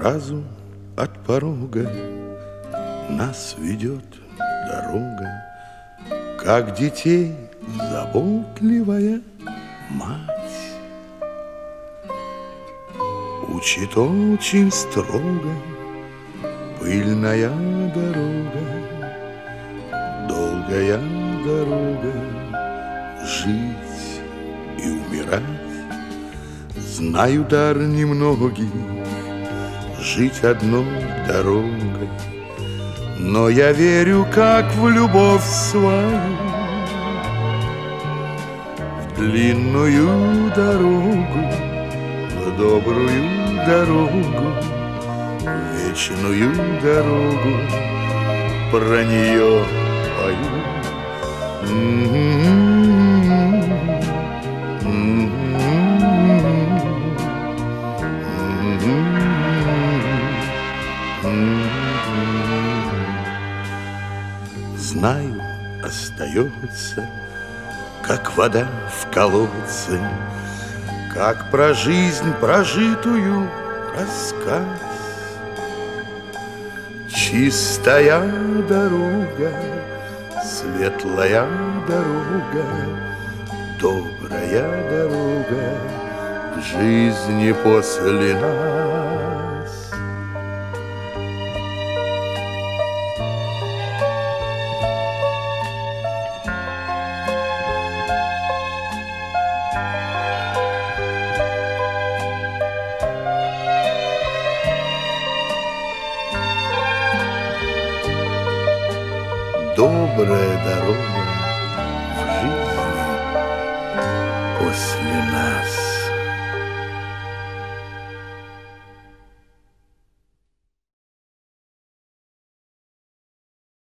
Сразу от порога нас ведет дорога, как детей заботливая мать. Учит очень строго пыльная дорога, долгая дорога, жить и умирать. Знаю дар немногих жить одной дорогой, но я верю, как в любовь свою, в длинную дорогу, в добрую дорогу, в вечную дорогу, про нее пою. Знаю, остается, как вода в колодце, как про жизнь прожитую рассказ. Чистая дорога, светлая дорога, добрая дорога в жизни после нас. Добрая дорога в жизни после нас.